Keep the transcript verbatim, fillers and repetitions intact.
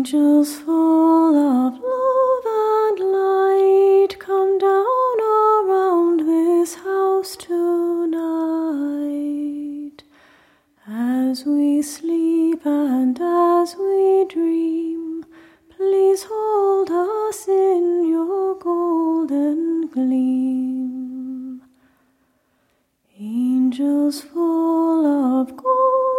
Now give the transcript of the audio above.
Angels full of love and light, come down around this house tonight. As we sleep and as we dream, please hold us in your golden gleam. Angels full of gold